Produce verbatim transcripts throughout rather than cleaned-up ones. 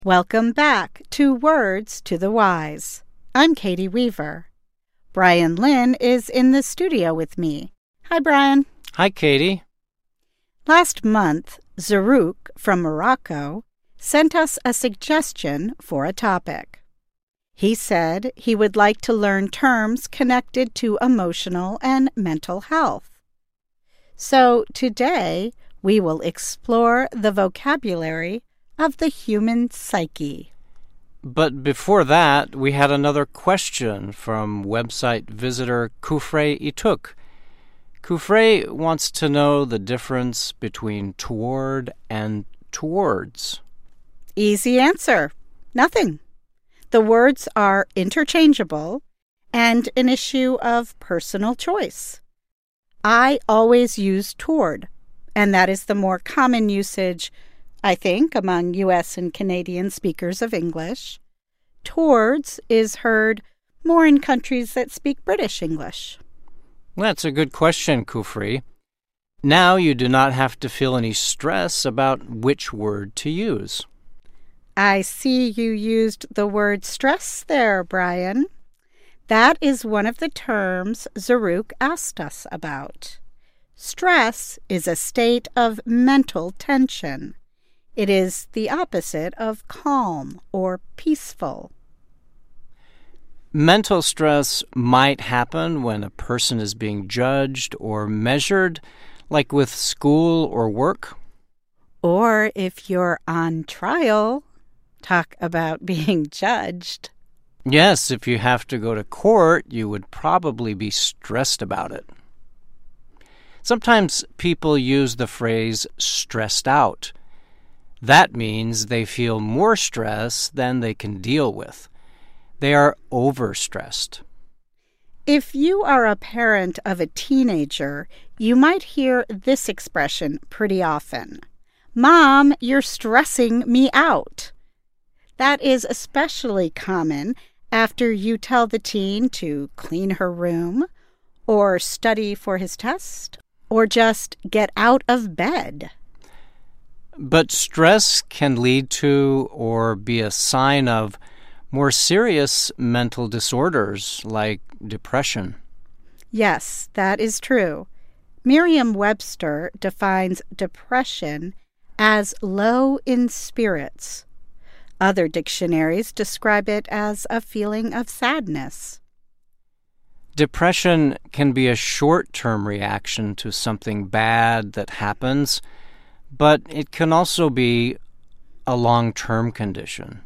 Welcome back to Words to the Wise. I'm Katie Weaver. Brian Lynn is in the studio with me. Hi, Brian. Hi, Katie. Last month, Zarouk from Morocco sent us a suggestion for a topic. He said he would like to learn terms connected to emotional and mental health. So today, we will explore the vocabulary of the human psyche. But before that, we had another question from website visitor Kufre Ituk. Kufre wants to know the difference between toward and towards. Easy answer. Nothing. The words are interchangeable and an issue of personal choice. I always use toward, and that is the more common usage, I think, among U S and Canadian speakers of English. Towards is heard more in countries that speak British English. That's a good question, Kufri. Now you do not have to feel any stress about which word to use. I see you used the word stress there, Brian. That is one of the terms Zarouk asked us about. Stress is a state of mental tension. It is the opposite of calm or peaceful. Mental stress might happen when a person is being judged or measured, like with school or work. Or if you're on trial, talk about being judged. Yes, if you have to go to court, you would probably be stressed about it. Sometimes people use the phrase stressed out. That means they feel more stress than they can deal with. They are overstressed. If you are a parent of a teenager, you might hear this expression pretty often. Mom, you're stressing me out. That is especially common after you tell the teen to clean her room, or study for his test, or just get out of bed. But stress can lead to or be a sign of more serious mental disorders like depression. Yes, that is true. Merriam-Webster defines depression as low in spirits. Other dictionaries describe it as a feeling of sadness. Depression can be a short-term reaction to something bad that happens, but it can also be a long-term condition.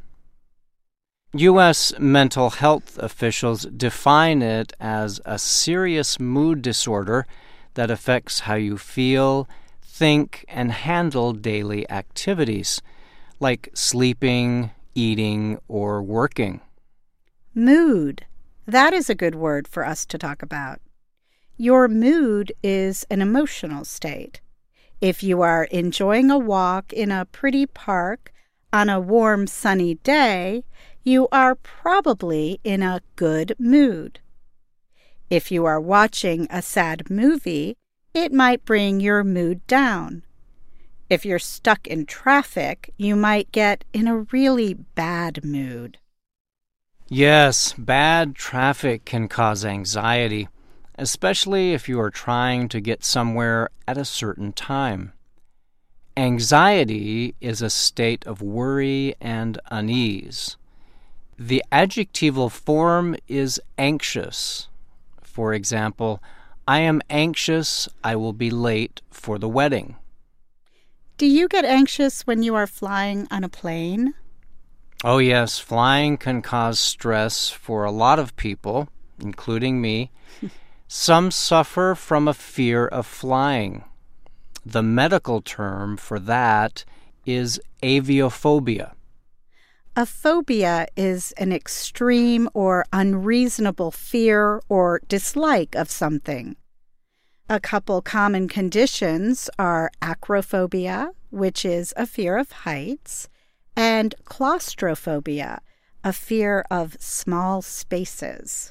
U S mental health officials define it as a serious mood disorder that affects how you feel, think, and handle daily activities, like sleeping, eating, or working. Mood. That is a good word for us to talk about. Your mood is an emotional state. If you are enjoying a walk in a pretty park on a warm, sunny day, you are probably in a good mood. If you are watching a sad movie, it might bring your mood down. If you're stuck in traffic, you might get in a really bad mood. Yes, bad traffic can cause anxiety, especially if you are trying to get somewhere at a certain time. Anxiety is a state of worry and unease. The adjectival form is anxious. For example, I am anxious I will be late for the wedding. Do you get anxious when you are flying on a plane? Oh yes, flying can cause stress for a lot of people, including me. Some suffer from a fear of flying. The medical term for that is aviophobia. A phobia is an extreme or unreasonable fear or dislike of something. A couple common conditions are acrophobia, which is a fear of heights, and claustrophobia, a fear of small spaces.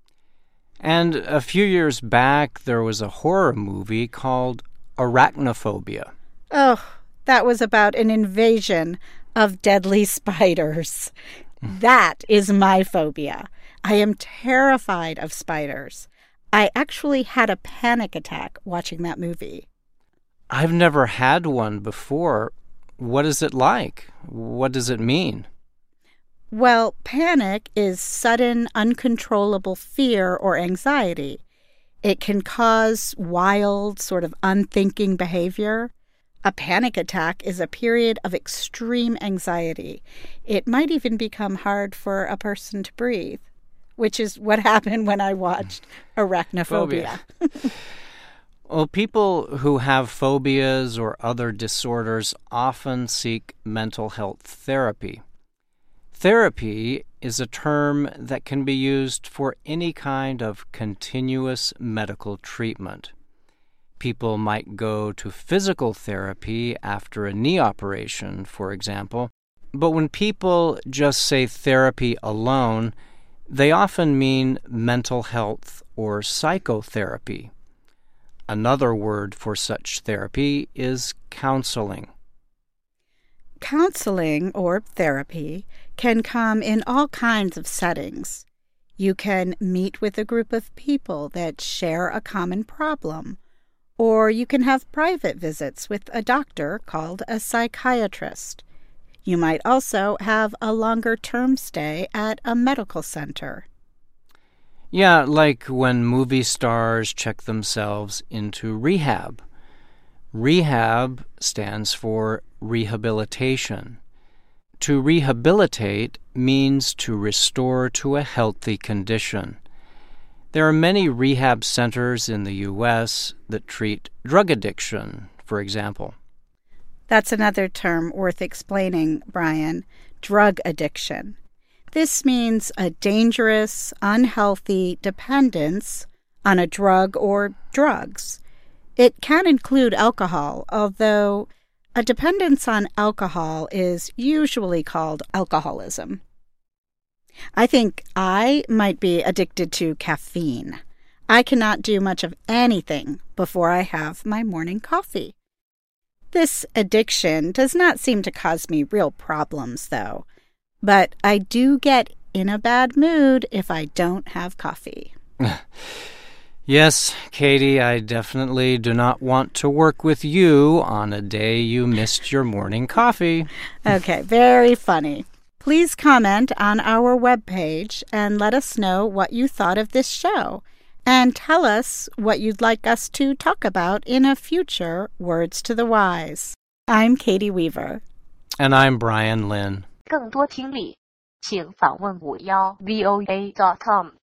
And a few years back, there was a horror movie called Arachnophobia. Oh, that was about an invasion of deadly spiders. That is my phobia. I am terrified of spiders. I actually had a panic attack watching that movie. I've never had one before. What is it like? What does it mean? Well, panic is sudden, uncontrollable fear or anxiety. It can cause wild, sort of unthinking behavior. A panic attack is a period of extreme anxiety. It might even become hard for a person to breathe, which is what happened when I watched Arachnophobia. Well, people who have phobias or other disorders often seek mental health therapy. Therapy is a term that can be used for any kind of continuous medical treatment. People might go to physical therapy after a knee operation, for example, but when people just say therapy alone, they often mean mental health or psychotherapy. Another word for such therapy is counseling. Counseling, or therapy, can come in all kinds of settings. You can meet with a group of people that share a common problem, or you can have private visits with a doctor called a psychiatrist. You might also have a longer-term stay at a medical center. Yeah, like when movie stars check themselves into rehab. Rehab stands for rehabilitation. To rehabilitate means to restore to a healthy condition. There are many rehab centers in the U S that treat drug addiction, for example. That's another term worth explaining, Brian. Drug addiction. This means a dangerous, unhealthy dependence on a drug or drugs. It can include alcohol, although a dependence on alcohol is usually called alcoholism. I think I might be addicted to caffeine. I cannot do much of anything before I have my morning coffee. This addiction does not seem to cause me real problems, though. But I do get in a bad mood if I don't have coffee. Yes, Katie, I definitely do not want to work with you on a day you missed your morning coffee. Okay, very funny. Please comment on our webpage and let us know what you thought of this show. And tell us what you'd like us to talk about in a future Words to the Wise. I'm Katie Weaver. And I'm Brian Lynn. 更多听力，请访问五幺 V O A dot com。